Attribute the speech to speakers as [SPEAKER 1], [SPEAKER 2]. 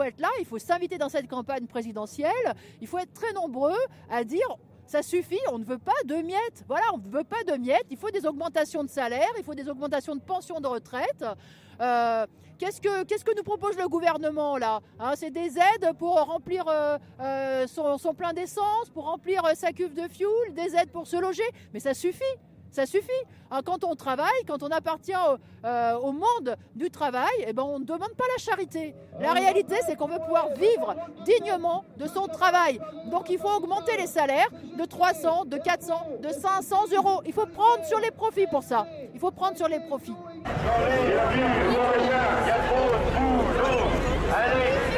[SPEAKER 1] être là, il faut s'inviter dans cette campagne présidentielle, il faut être très nombreux à dire ça suffit, on ne veut pas de miettes. Voilà, on ne veut pas de miettes, il faut des augmentations de salaire, il faut des augmentations de pensions de retraite. Qu'est-ce que nous propose le gouvernement là, hein? C'est des aides pour remplir son plein d'essence, pour remplir sa cuve de fioul, des aides pour se loger, mais ça suffit. Ça suffit. Hein, quand on travaille, quand on appartient au monde du travail, eh ben, on ne demande pas la charité. La réalité, c'est qu'on veut pouvoir vivre dignement de son travail. Donc il faut augmenter les salaires de 300, de 400, de 500 euros. Il faut prendre sur les profits pour ça. Il faut prendre sur les profits.
[SPEAKER 2] Il y a trop de boulot. Allez.